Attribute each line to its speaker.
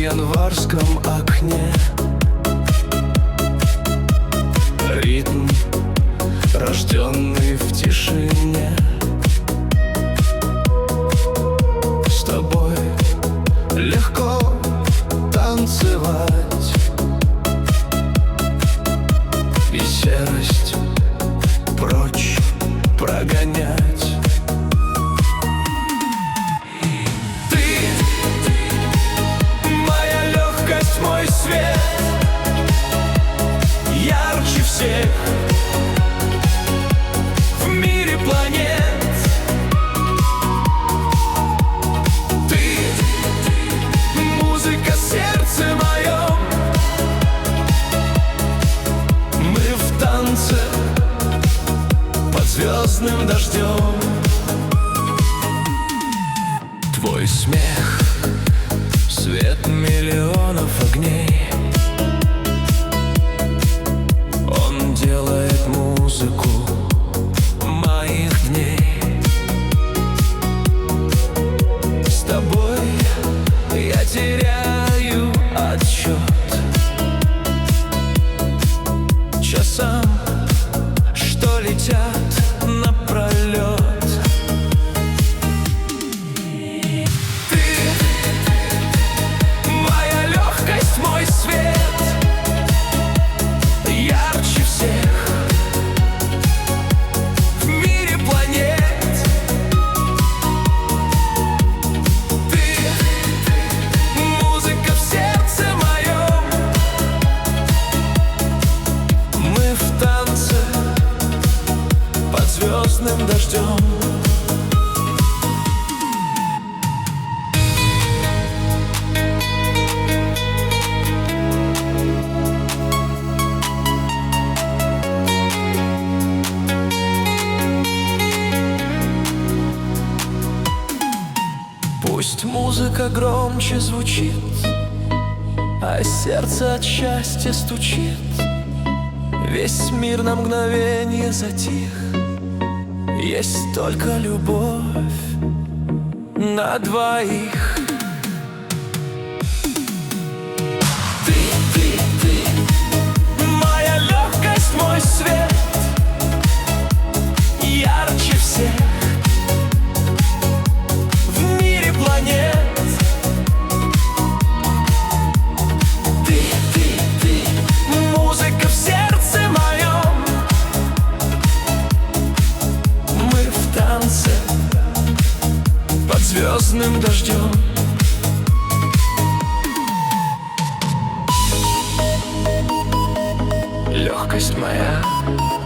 Speaker 1: январском окне. Ритм, рожденный в тишине. С тобой легко танцевать и серость прочь прогонять. Мой свет ярче всех в мире планет. Ты — музыка в сердце моем. Мы в танце под звездным дождем. Твой смех — свет миллионов огней. Он делает музыку моих дней. С тобой я теряю отсчет часам, что летят напролет. Мой свет ярче всех в мире планет. Ты — музыка в сердце моем. Мы в танце под звездным дождем. Пусть музыка громче звучит, а сердце от счастья стучит. Весь мир на мгновение затих. Есть только любовь на двоих. Ты, моя легкость, мой свет ярче всех. Музыка в сердце моем. Мы в танце под звездным дождем. Легкость моя